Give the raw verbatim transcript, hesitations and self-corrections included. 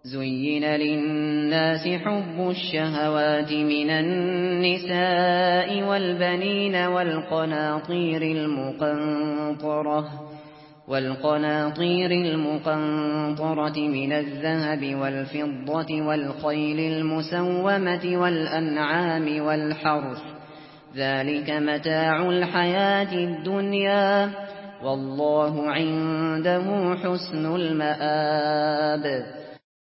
زُيِّنَ لِلنَّاسِ حُبُّ الشَّهَوَاتِ مِنَ النِّسَاءِ وَالْبَنِينَ وَالْقَنَاطِيرِ الْمُقَنطَرَةِ وَالْقَنَاطِيرِ الْمُقَنطَرَةِ مِنَ الذَّهَبِ وَالْفِضَّةِ وَالْخَيْلِ الْمُسَوَّمَةِ وَالْأَنْعَامِ وَالْحَرْثِ ۗ ذَلِكَ مَتَاعُ الْحَيَاةِ الدُّنْيَا ۖ وَاللَّهُ عِندَهُ حُسْنُ الْمَآبِ.